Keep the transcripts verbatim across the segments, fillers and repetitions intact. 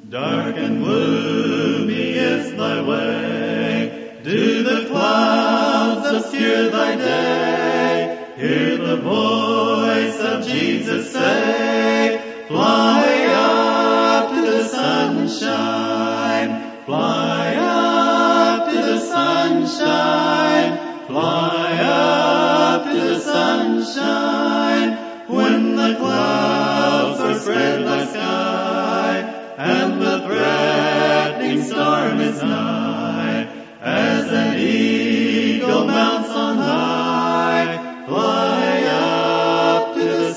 Dark and gloomy is thy way. Do the clouds obscure thy day? Hear the voice of Jesus say, fly up to the sunshine. Fly up to the sunshine. Fly up to the sunshine. When the clouds are spread thy sky, and the threatening storm is nigh, as an eagle mounts on high, fly up to the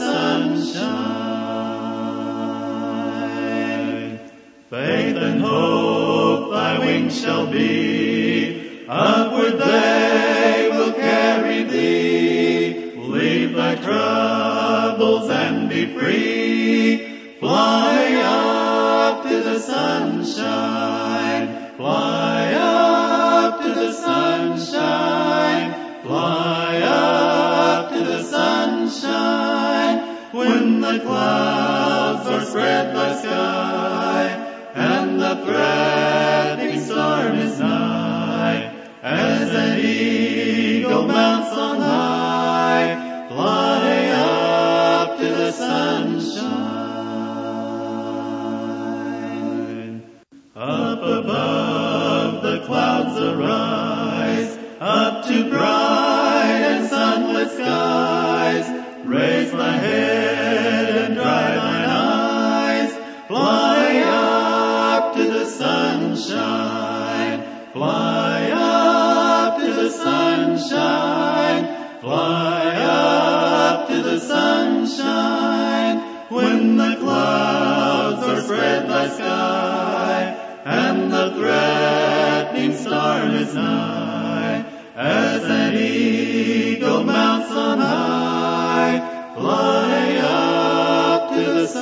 sunshine. Faith and hope thy wings shall be, upward they will carry thee. Leave thy troubles and be free. Fly up to the sunshine. Fly up to the sunshine. Fly up to the sunshine. When the clouds are spread thy sky, and the threatening storm is nigh, as an eagle mounts on high, fly up to the sunshine. Up above the clouds arise, up to bright and sunlit skies. Raise thy head and dry thine eyes. Fly up to the sunshine. Fly up to the sunshine. Fly up to the sunshine. When the clouds are spread thy sky, and the threatening storm is nigh, as an eagle mounts on high, fly up to the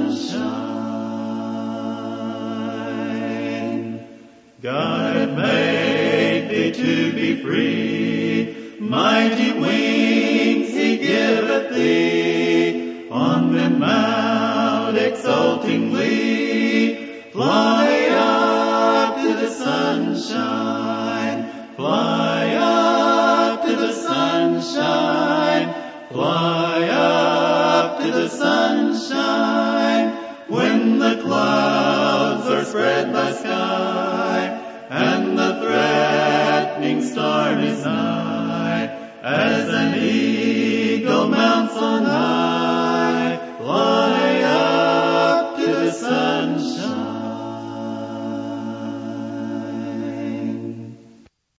sunshine. God hath made thee to be free, mighty wings he giveth thee, on them mount exultingly. Fly up to the sunshine. Fly up to the sunshine. Fly up to the sunshine. When the clouds are spread thy sky, and the threatening storm is nigh, as an eagle mounts on high,